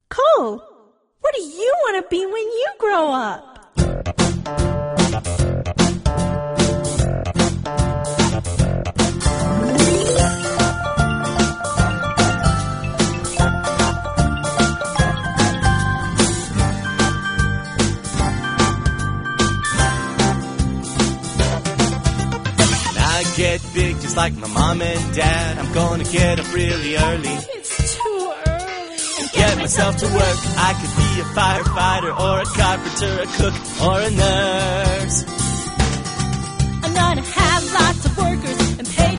Cole, what do you want to be when you grow up? Get big just like my mom and dad. I'm gonna get up really early. It's too early. Get myself to work. I could be a firefighter or a carpenter, a cook or a nurse. I'm gonna have lots of workers